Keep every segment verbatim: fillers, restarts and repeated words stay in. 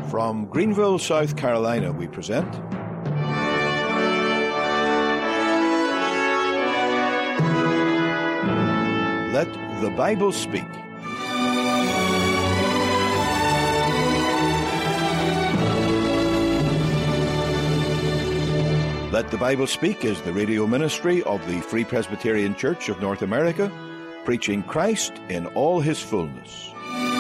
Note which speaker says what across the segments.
Speaker 1: From Greenville, South Carolina, we present Let the Bible Speak. Let the Bible Speak is the radio ministry of the Free Presbyterian Church of North America, preaching Christ in all his fullness.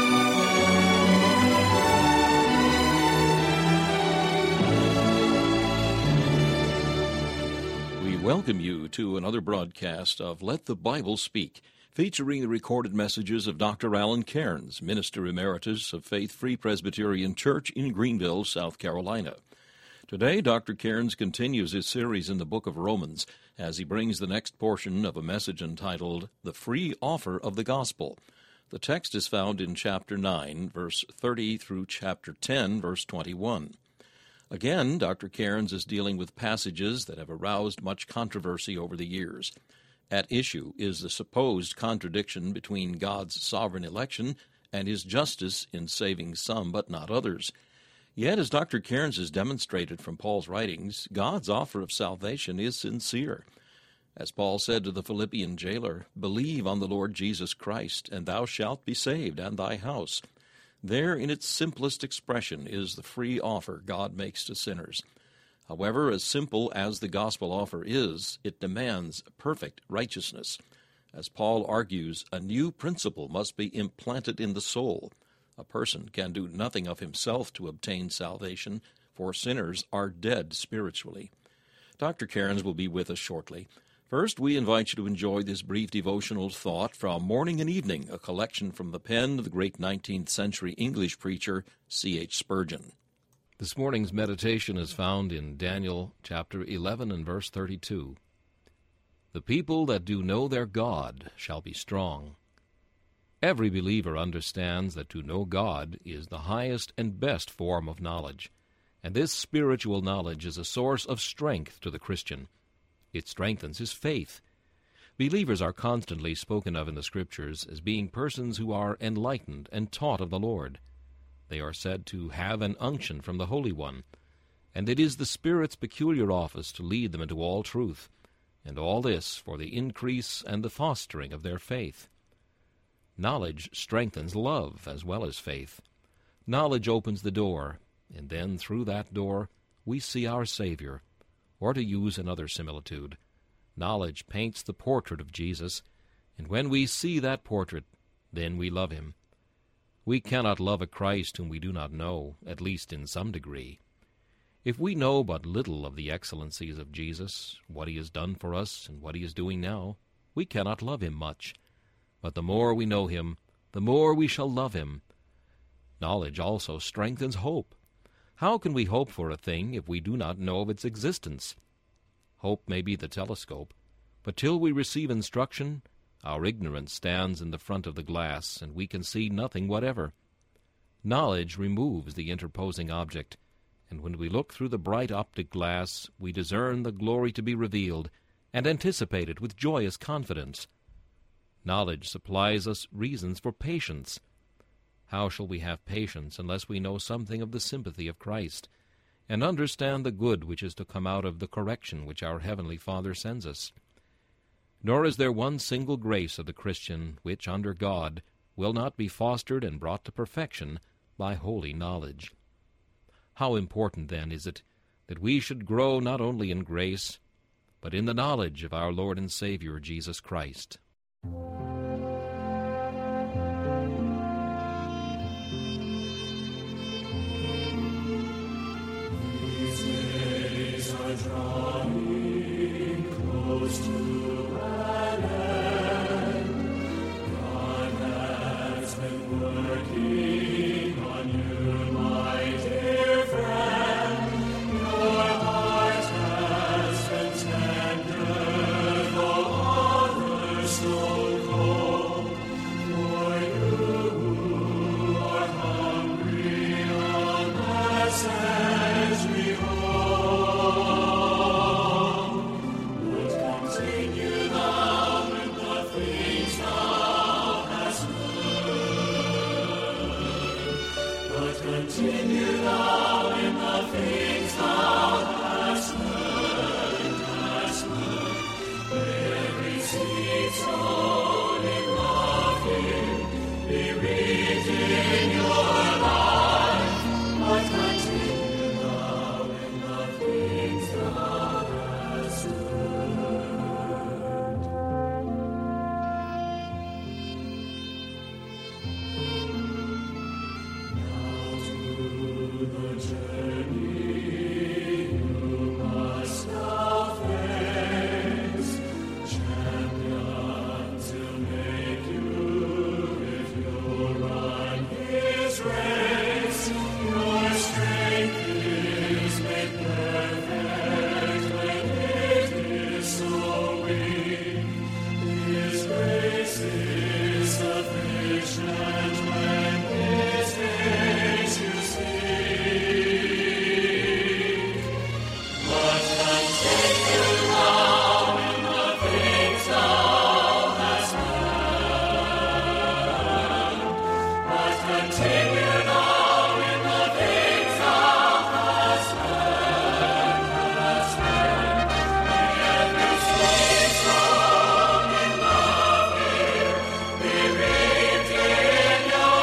Speaker 2: We welcome you to another broadcast of Let the Bible Speak, featuring the recorded messages of Doctor Alan Cairns, Minister Emeritus of Faith Free Presbyterian Church in Greenville, South Carolina. Today, Doctor Cairns continues his series in the book of Romans as he brings the next portion of a message entitled, The Free Offer of the Gospel. The text is found in chapter nine, verse thirty through chapter ten, verse twenty-one. Again, Doctor Cairns is dealing with passages that have aroused much controversy over the years. At issue is the supposed contradiction between God's sovereign election and his justice in saving some but not others. Yet, as Doctor Cairns has demonstrated from Paul's writings, God's offer of salvation is sincere. As Paul said to the Philippian jailer, "Believe on the Lord Jesus Christ, and thou shalt be saved, and thy house." There, in its simplest expression, is the free offer God makes to sinners. However, as simple as the gospel offer is, it demands perfect righteousness. As Paul argues, a new principle must be implanted in the soul. A person can do nothing of himself to obtain salvation, for sinners are dead spiritually. Doctor Cairns will be with us shortly. First, we invite you to enjoy this brief devotional thought from Morning and Evening, a collection from the pen of the great nineteenth century English preacher C H Spurgeon. This morning's meditation is found in Daniel chapter eleven and verse thirty-two. The people that do know their God shall be strong. Every believer understands that to know God is the highest and best form of knowledge, and this spiritual knowledge is a source of strength to the Christian. It strengthens his faith. Believers are constantly spoken of in the Scriptures as being persons who are enlightened and taught of the Lord. They are said to have an unction from the Holy One, and it is the Spirit's peculiar office to lead them into all truth, and all this for the increase and the fostering of their faith. Knowledge strengthens love as well as faith. Knowledge opens the door, and then through that door we see our Savior. Or to use another similitude, knowledge paints the portrait of Jesus, and when we see that portrait, then we love him. We cannot love a Christ whom we do not know, at least in some degree. If we know but little of the excellencies of Jesus, what he has done for us and what he is doing now, we cannot love him much. But the more we know him, the more we shall love him. Knowledge also strengthens hope. How can we hope for a thing if we do not know of its existence? Hope may be the telescope, but till we receive instruction, our ignorance stands in the front of the glass, and we can see nothing whatever. Knowledge removes the interposing object, and when we look through the bright optic glass, we discern the glory to be revealed, and anticipate it with joyous confidence. Knowledge supplies us reasons for patience. How shall we have patience unless we know something of the sympathy of Christ, and understand the good which is to come out of the correction which our Heavenly Father sends us? Nor is there one single grace of the Christian which, under God, will not be fostered and brought to perfection by holy knowledge. How important, then, is it that we should grow not only in grace, but in the knowledge of our Lord and Savior Jesus Christ.
Speaker 3: These days are drawing close to an end. God has been working on you, my dear friend. Your heart has been tender, though others so cold. continue thou in the things thou hast learned, hast learned. Every seed sown in loving be reaped in your life, but continue thou in the things thou hast learned. Now to the journey you must now face. Champions will make you if you run his race. Your strength is made perfect when it is so weak. His grace is sufficient when his face you seek. But continue now in the things thou hast learned. But continue now in the things thou hast learned, hast learned. Every seed sown in love here be reaped in your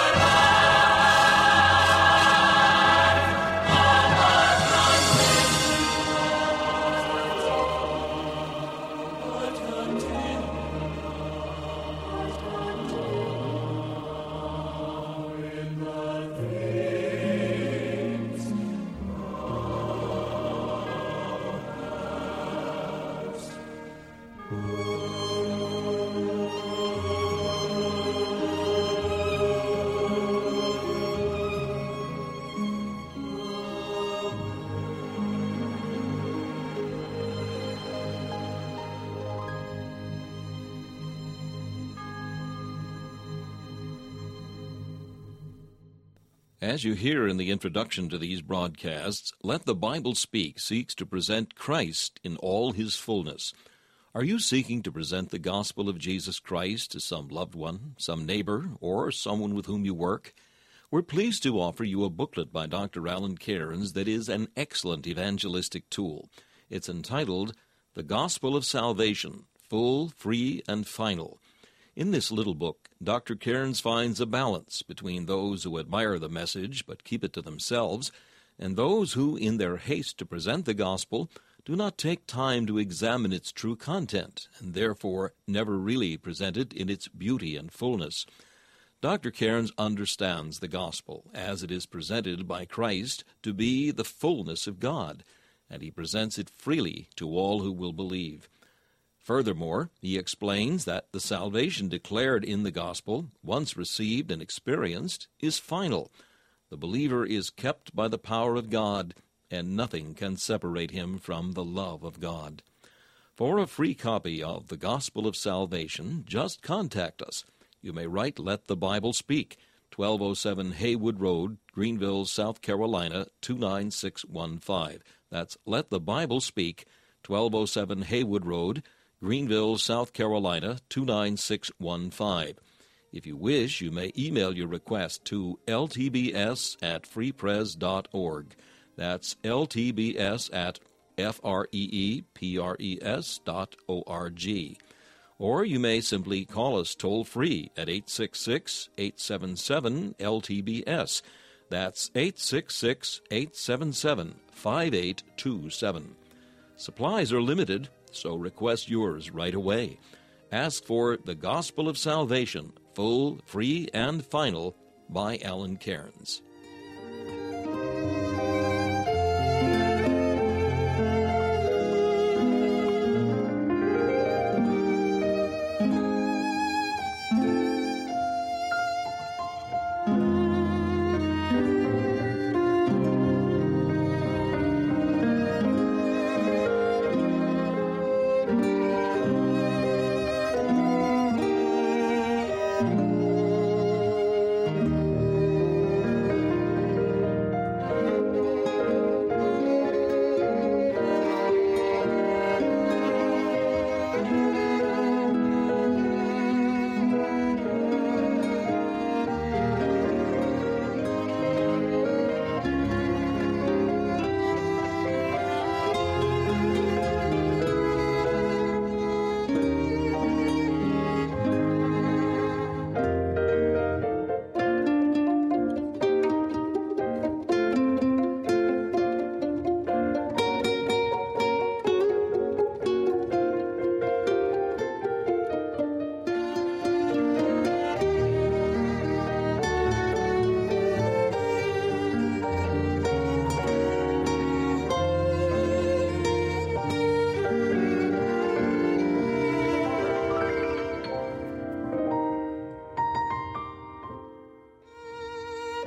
Speaker 2: As you hear in the introduction to these broadcasts, Let the Bible Speak seeks to present Christ in all his fullness. Are you seeking to present the gospel of Jesus Christ to some loved one, some neighbor, or someone with whom you work? We're pleased to offer you a booklet by Doctor Alan Cairns that is an excellent evangelistic tool. It's entitled The Gospel of Salvation, Full, Free, and Final. In this little book, Doctor Cairns finds a balance between those who admire the message but keep it to themselves, and those who, in their haste to present the gospel, do not take time to examine its true content, and therefore never really present it in its beauty and fullness. Doctor Cairns understands the gospel, as it is presented by Christ, to be the fullness of God, and he presents it freely to all who will believe. Furthermore, he explains that the salvation declared in the gospel, once received and experienced, is final. The believer is kept by the power of God, and nothing can separate him from the love of God. For a free copy of the Gospel of Salvation, just contact us. You may write Let the Bible Speak, twelve oh seven Haywood Road, Greenville, South Carolina, two nine six one five. That's Let the Bible Speak, twelve oh seven Haywood Road, Greenville, South Carolina, two nine six one five. If you wish, you may email your request to l t b s at free pres dot org. That's l t b s at f r e e p r e s dot o r g. Or you may simply call us toll-free at eight six six, eight seven seven, L T B S. That's eight six six, eight seven seven, five eight two seven. Supplies are limited, so request yours right away. Ask for The Gospel of Salvation, Full, Free, and Final by Alan Cairns.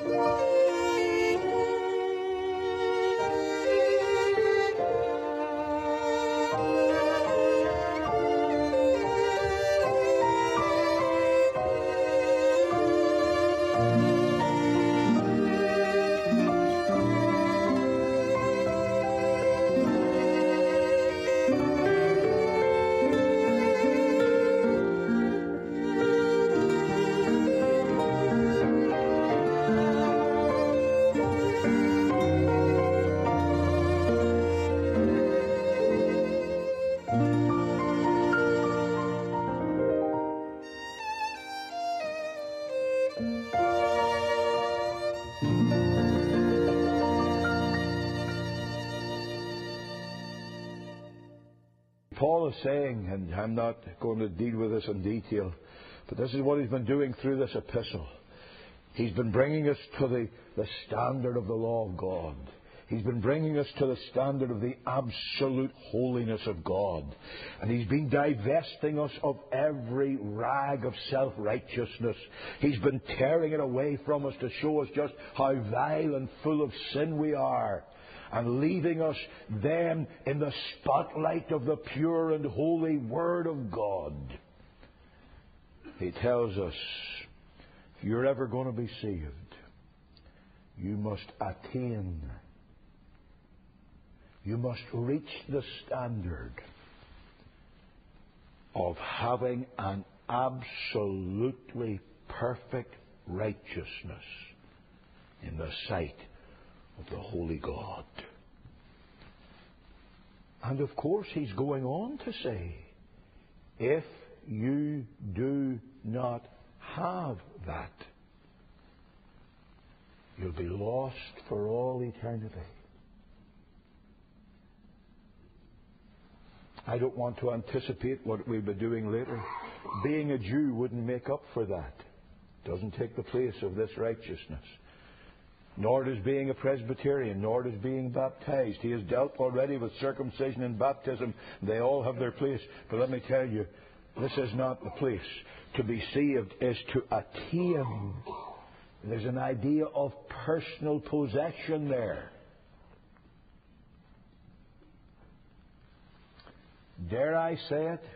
Speaker 1: Paul is saying, and I'm not going to deal with this in detail, but this is what he's been doing through this epistle. He's been bringing us to the, the standard of the law of God. He's been bringing us to the standard of the absolute holiness of God. And He's been divesting us of every rag of self-righteousness. He's been tearing it away from us to show us just how vile and full of sin we are, and leaving us then in the spotlight of the pure and holy Word of God. He tells us, if you're ever going to be saved, you must attain, you must reach the standard of having an absolutely perfect righteousness in the sight of the Holy God. And of course he's going on to say, if you do not have that, you'll be lost for all eternity. I don't want to anticipate what we'll be doing later. Being a Jew wouldn't make up for that. It doesn't take the place of this righteousness. Nor does being a Presbyterian, nor does being baptized. He has dealt already with circumcision and baptism. They all have their place. But let me tell you, this is not the place. To be saved is to attain. There's an idea of personal possession there. Dare I say it?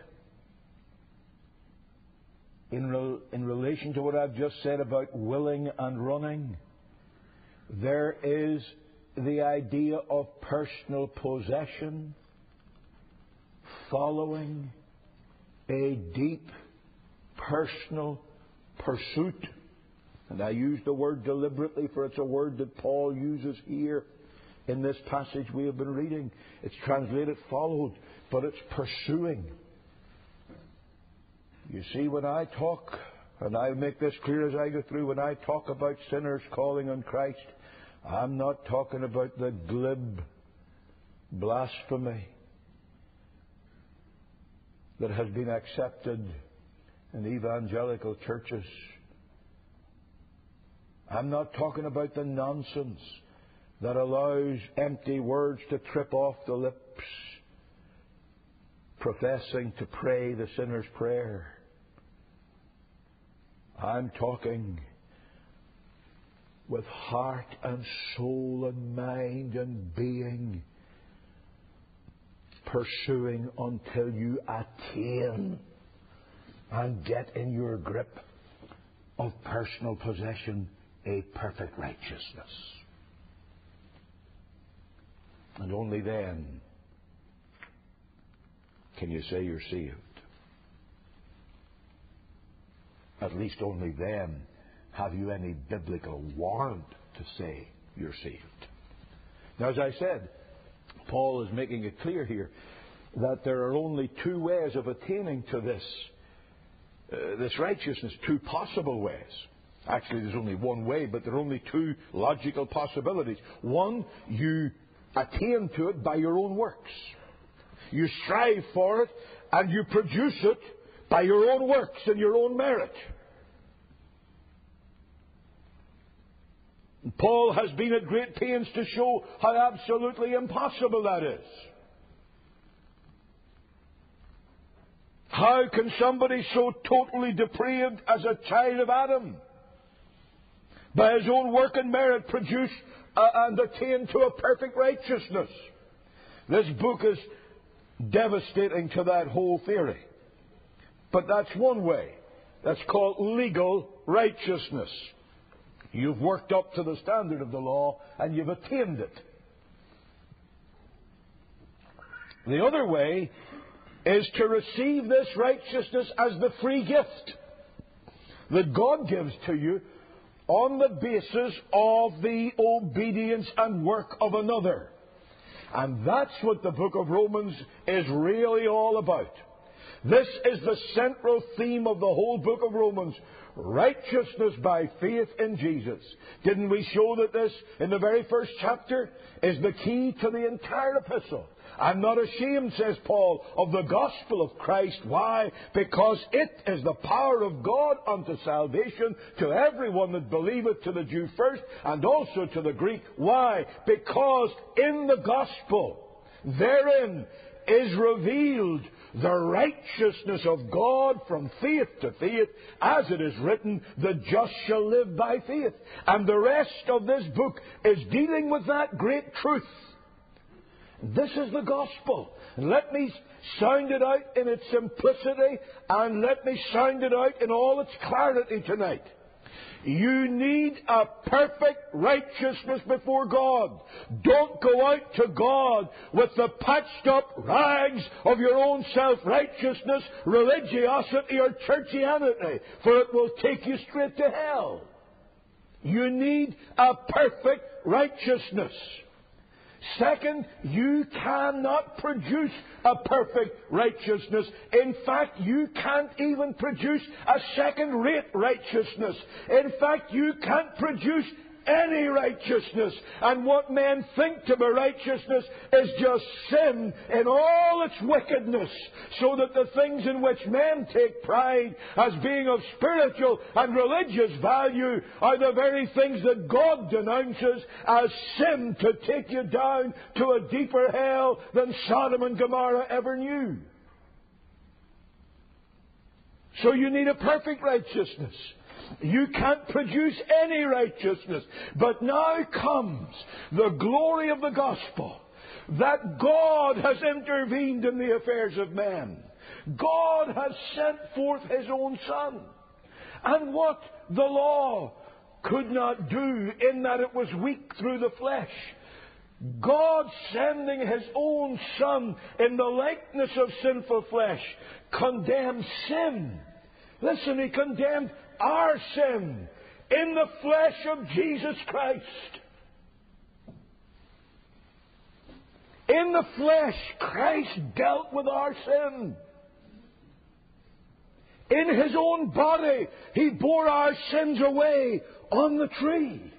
Speaker 1: In, re- in relation to what I've just said about willing and running, there is the idea of personal possession following a deep personal pursuit. And I use the word deliberately, for it's a word that Paul uses here in this passage we have been reading. It's translated followed, but it's pursuing. You see, when I talk, and I'll make this clear as I go through, when I talk about sinners calling on Christ, I'm not talking about the glib blasphemy that has been accepted in evangelical churches. I'm not talking about the nonsense that allows empty words to trip off the lips, professing to pray the sinner's prayer. I'm talking with heart and soul and mind and being, pursuing until you attain and get in your grip of personal possession a perfect righteousness. And only then can you say you're saved. At least only then have you any biblical warrant to say you're saved. Now, as I said, Paul is making it clear here that there are only two ways of attaining to this, uh, this righteousness, two possible ways. Actually, there's only one way, but there are only two logical possibilities. One, you attain to it by your own works. You strive for it and you produce it by your own works and your own merit. Paul has been at great pains to show how absolutely impossible that is. How can somebody so totally depraved as a child of Adam by his own work and merit, produce uh, and attain to a perfect righteousness. This book is devastating to that whole theory. But that's one way. That's called legal righteousness. You've worked up to the standard of the law and you've attained it. The other way is to receive this righteousness as the free gift that God gives to you on the basis of the obedience and work of another. And that's what the book of Romans is really all about. This is the central theme of the whole book of Romans. Righteousness by faith in Jesus. Didn't we show that this in the very first chapter is the key to the entire epistle? I'm not ashamed, says Paul, of the gospel of Christ. Why? Because it is the power of God unto salvation to everyone that believeth, to the Jew first, and also to the Greek. Why? Because in the gospel, therein is revealed the righteousness of God from faith to faith, as it is written, the just shall live by faith. And the rest of this book is dealing with that great truth. This is the gospel. And let me sound it out in its simplicity, and let me sound it out in all its clarity tonight. You need a perfect righteousness before God. Don't go out to God with the patched up rags of your own self-righteousness, religiosity, or churchianity, for it will take you straight to hell. You need a perfect righteousness. Second, you cannot produce a perfect righteousness. In fact, you can't even produce a second-rate righteousness. In fact, you can't produce any righteousness. And what men think to be righteousness is just sin in all its wickedness, so that the things in which men take pride as being of spiritual and religious value are the very things that God denounces as sin, to take you down to a deeper hell than Sodom and Gomorrah ever knew. So you need a perfect righteousness. You can't produce any righteousness. But now comes the glory of the gospel, that God has intervened in the affairs of men. God has sent forth His own Son. And what the law could not do, in that it was weak through the flesh, God sending His own Son in the likeness of sinful flesh condemned sin. Listen, He condemned our sin in the flesh of Jesus Christ. In the flesh, Christ dealt with our sin. In His own body, He bore our sins away on the tree.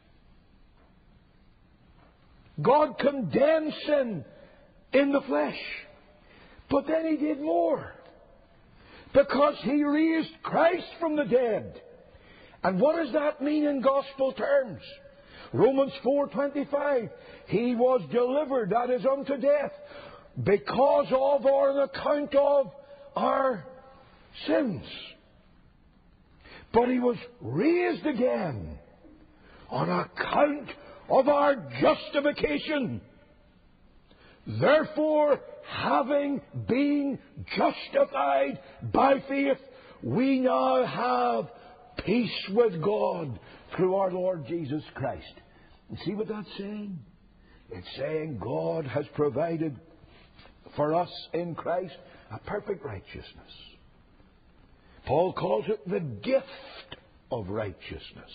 Speaker 1: God condemned sin in the flesh. But then He did more. Because He raised Christ from the dead. And what does that mean in gospel terms? Romans four twenty-five. He was delivered, that is, unto death, because of or on account of our sins. But He was raised again on account of our justification. Therefore, having been justified by faith, we now have peace with God through our Lord Jesus Christ. And see what that's saying? It's saying God has provided for us in Christ a perfect righteousness. Paul calls it the gift of righteousness,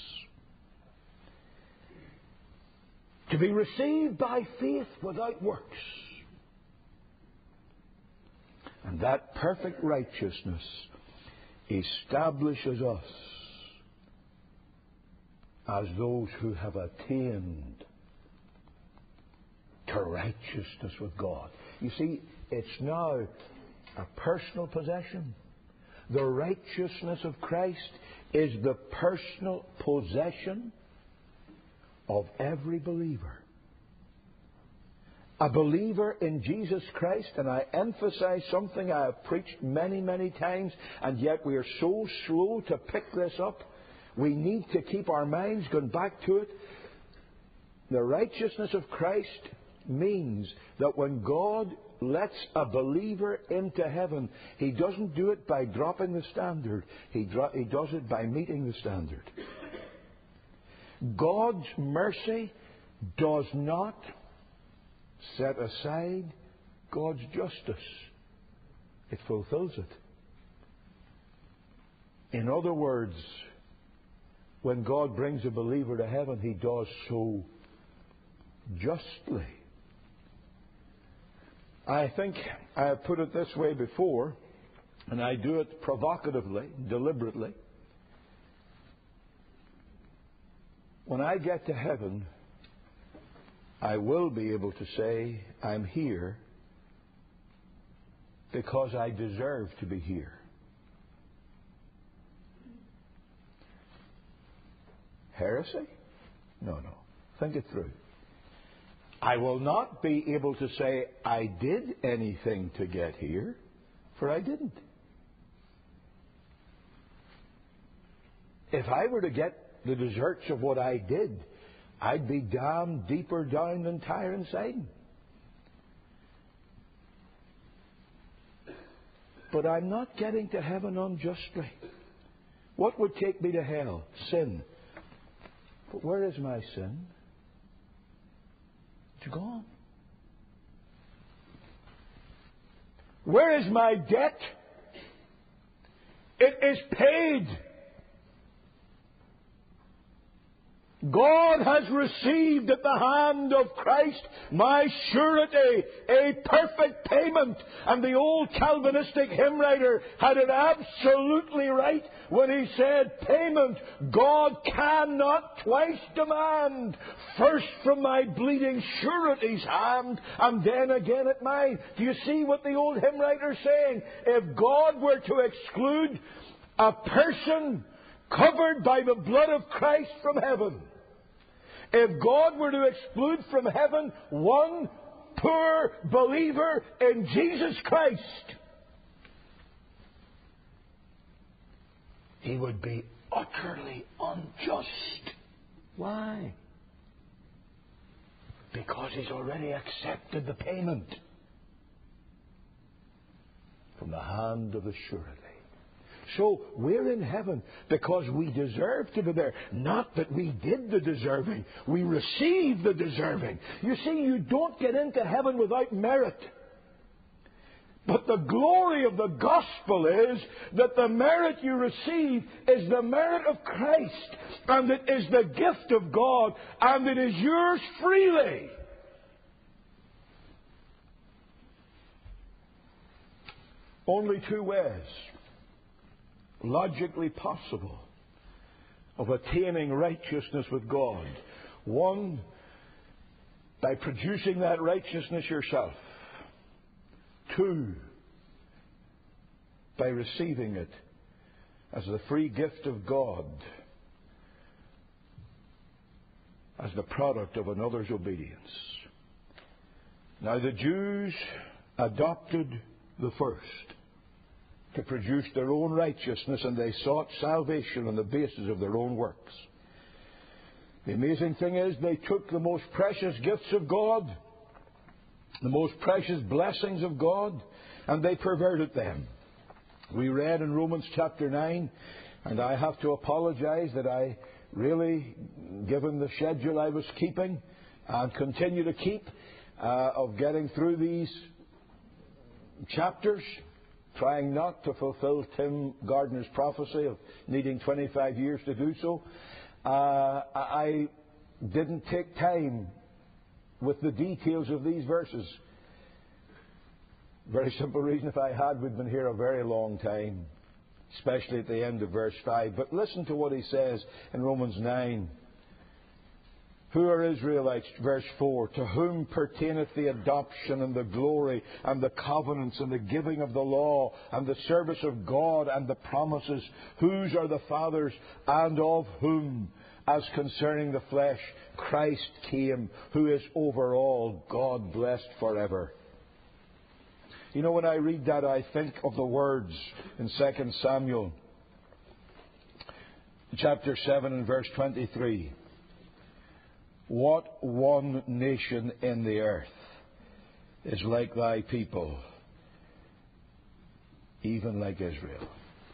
Speaker 1: to be received by faith without works. And that perfect righteousness establishes us as those who have attained to righteousness with God. You see, it's now a personal possession. The righteousness of Christ is the personal possession of every believer. A believer in Jesus Christ, and I emphasize something I have preached many, many times, and yet we are so slow to pick this up. We need to keep our minds going back to it. The righteousness of Christ means that when God lets a believer into heaven, He doesn't do it by dropping the standard. He, dro- he does it by meeting the standard. God's mercy does not set aside God's justice. It fulfills it. In other words, when God brings a believer to heaven, He does so justly. I think I have put it this way before, and I do it provocatively, deliberately. When I get to heaven, I will be able to say, I'm here because I deserve to be here. Heresy? No, no. Think it through. I will not be able to say I did anything to get here, for I didn't. If I were to get the deserts of what I did, I'd be damned deeper down than Tyre and Sidon. But I'm not getting to heaven unjustly. What would take me to hell? Sin. But where is my sin? It's gone. Where is my debt? It is paid. God has received at the hand of Christ my surety, a perfect payment. And the old Calvinistic hymn writer had it absolutely right when he said, payment God cannot twice demand, first from my bleeding surety's hand, and then again at mine. Do you see what the old hymn writer is saying? If God were to exclude a person covered by the blood of Christ from heaven, if God were to exclude from heaven one poor believer in Jesus Christ, He would be utterly unjust. Why? Because He's already accepted the payment from the hand of the surety. So we're in heaven because we deserve to be there. Not that we did the deserving. We received the deserving. You see, you don't get into heaven without merit. But the glory of the gospel is that the merit you receive is the merit of Christ. And it is the gift of God. And it is yours freely. Only two ways logically possible of attaining righteousness with God. One, by producing that righteousness yourself. Two, by receiving it as the free gift of God, as the product of another's obedience. Now the Jews adopted the first, to produce their own righteousness, and they sought salvation on the basis of their own works. The amazing thing is, they took the most precious gifts of God, the most precious blessings of God, and they perverted them. We read in Romans chapter nine, and I have to apologize that I really, given the schedule I was keeping and continue to keep, uh, of getting through these chapters, trying not to fulfill Tim Gardner's prophecy of needing twenty-five years to do so, uh, I didn't take time with the details of these verses. Very simple reason, if I had, we'd been here a very long time, especially at the end of verse five. But listen to what he says in Romans nine. Who are Israelites? Verse four. To whom pertaineth the adoption and the glory and the covenants and the giving of the law and the service of God and the promises? Whose are the fathers, and of whom, as concerning the flesh, Christ came, who is over all, God blessed forever. You know, when I read that, I think of the words in Second Samuel. chapter seven and verse twenty-three. What one nation in the earth is like thy people, even like Israel?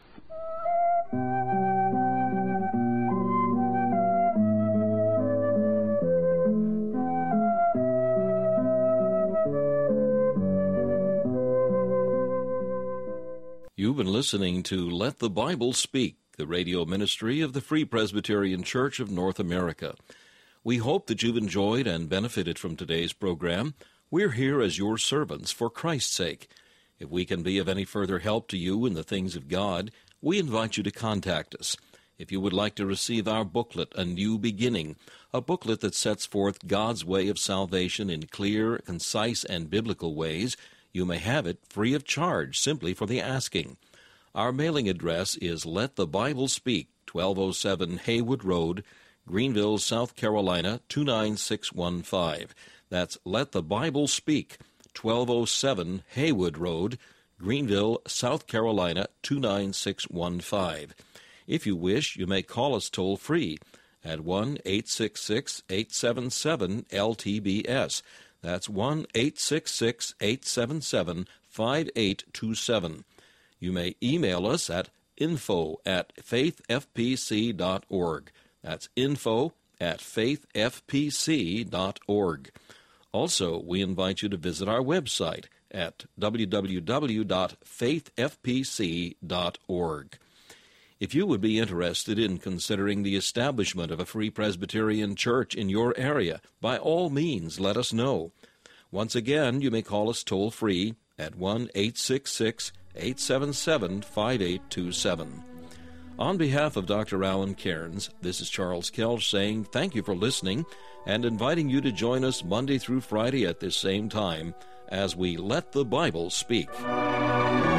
Speaker 2: You've been listening to Let the Bible Speak, the radio ministry of the Free Presbyterian Church of North America. We hope that you've enjoyed and benefited from today's program. We're here as your servants for Christ's sake. If we can be of any further help to you in the things of God, we invite you to contact us. If you would like to receive our booklet, A New Beginning, a booklet that sets forth God's way of salvation in clear, concise, and biblical ways, you may have it free of charge simply for the asking. Our mailing address is Let the Bible Speak, twelve oh seven Haywood Road, Greenville, South Carolina, two nine six one five. That's Let the Bible Speak, twelve oh seven Haywood Road, Greenville, South Carolina, two nine six one five. If you wish, you may call us toll-free at one eight six six, eight seven seven, L T B S. That's one eight six six, eight seven seven, five eight two seven. You may email us at info at faith f p c dot org. That's info at faith f p c dot org. Also, we invite you to visit our website at w w w dot faith f p c dot org. If you would be interested in considering the establishment of a Free Presbyterian Church in your area, by all means let us know. Once again, you may call us toll-free at one eight six six, eight seven seven, five eight two seven. On behalf of Doctor Alan Cairns, this is Charles Kelch saying thank you for listening and inviting you to join us Monday through Friday at this same time as we Let the Bible Speak.